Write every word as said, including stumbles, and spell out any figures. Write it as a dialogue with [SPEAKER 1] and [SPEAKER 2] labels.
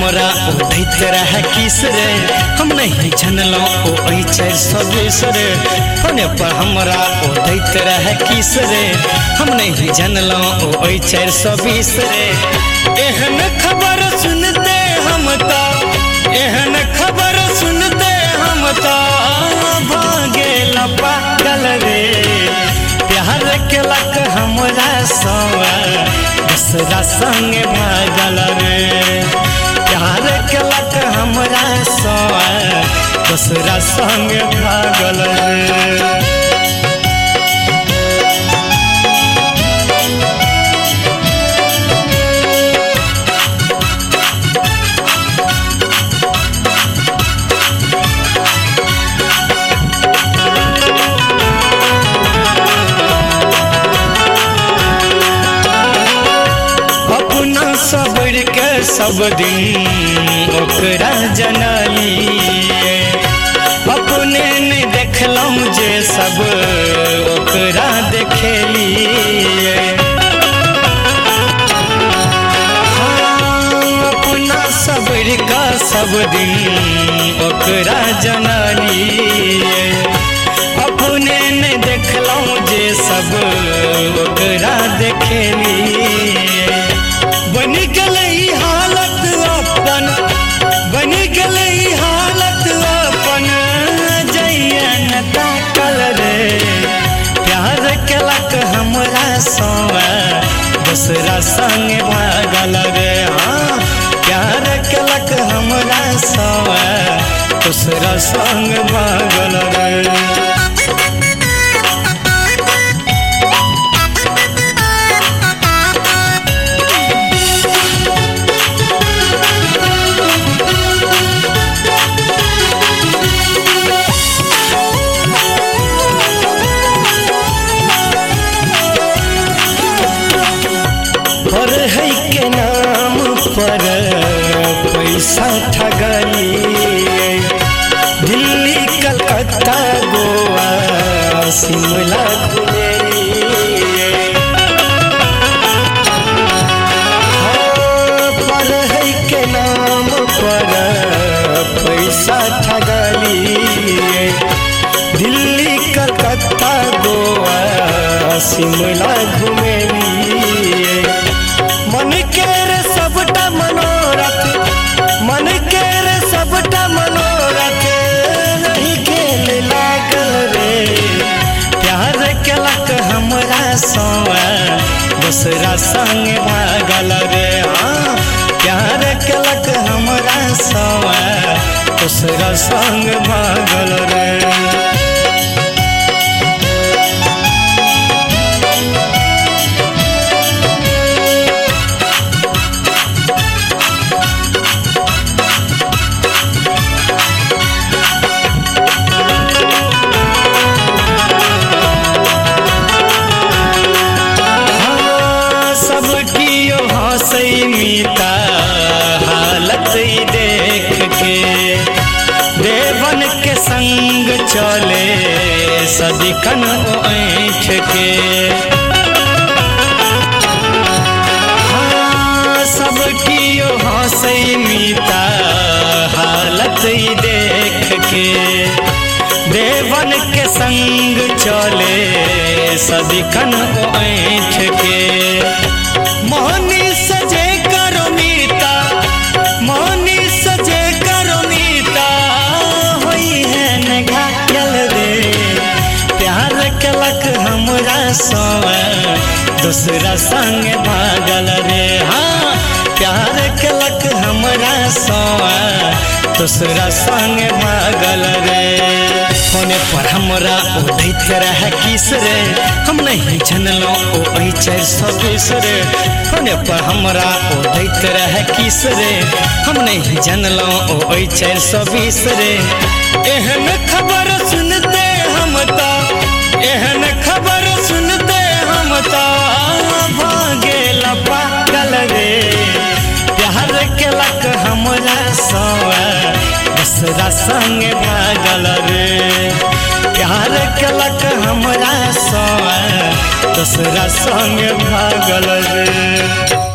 [SPEAKER 1] हमरा ओ दैत रहे किस रे हम नहीं जनलो ओ ऐ चार सौ बीस रे फोने पर हमरा ओ दैत रहे किस रे हम नहीं जनलो ओ ऐ चार सौ बीस रे एहन खबर सुनते हम तो एहन खबर सुनते हम तो भागे पागल रे प्यार के लक हमरा सवा दूसरा संग भागल रे प्यार के लक हमरा सवा दूसरा संग भागल रे। सबर के सब दिन ओकरा जनली अपने ने देखलौं जे सब ओकरा देखेली हाँ अपना सबर का सब दिन ओकरा जनली अपने ने देखलौं जे सब ओकरा देखेली बनी गई हालत अपन बनी गई हालत अपन जैन ताकल रे प्यार के लक हमरा सवा दूसरा संग भागल रे हाँ प्यार के लक हमरा सवा दूसरा संग भागल रे। पढ़ाई के नाम पर पैसा ठगली दिल्ली कलकत्ता गोवा शिमला घुमेली हाँ पढ़ाई के नाम पर पैसा ठगली दिल्ली कलकत्ता गोवा शिमला घुमेली मन के रे सबटा मनोरथ मन के रे सबटा मनोरथ नहीं खेल लागल रे प्यार के लक हमरा सवा दूसरा संग भागल रे हाँ प्यार के लक हमरा सवा दूसरा संग भागल रे। मीता हालत देख के देवन के संग चले सदिखन ऐठ के हाँ सब कियो हंसई मीता हालत देख के देवन के संग चले सदिखन ऐठ के मोहनी सजे करो मीता मोहनी सजे करो मीता होई है न घायल रे प्यार के लक हमरा सवा दूसरा संग भागल रे हाँ प्यार के लक हमरा सवा दूसरा संग भागल रे फोने पर हमरा ओ दैत रहे किस रे हम नहीं जनलो ओ ऐ चार सौ बीस रे फोने पर हमरा ओ दैत रहे किस रे हम नहीं जनलो ओ ऐ चार सौ बीस रे एहन खबर सुनते हम तो एहन खबर सुनते हम तो भागे पागल रे प्यार के लक हमरा सवा दूसरा संग भागल रे प्यार के लक हमरा सवा दूसरा संग भागल रे।